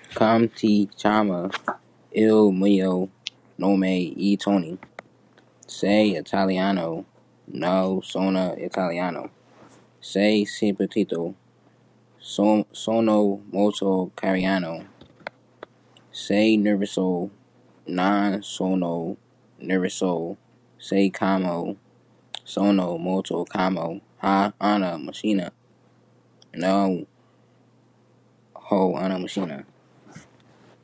Come ti chiama il mio nome e Tony. Sei italiano. No, sono italiano. Sei simpatito. Sono molto cariano. Sei nervoso. Non sono nervoso. Sei calmo. Sono molto calmo. Ha una macchina. No, ho una macchina.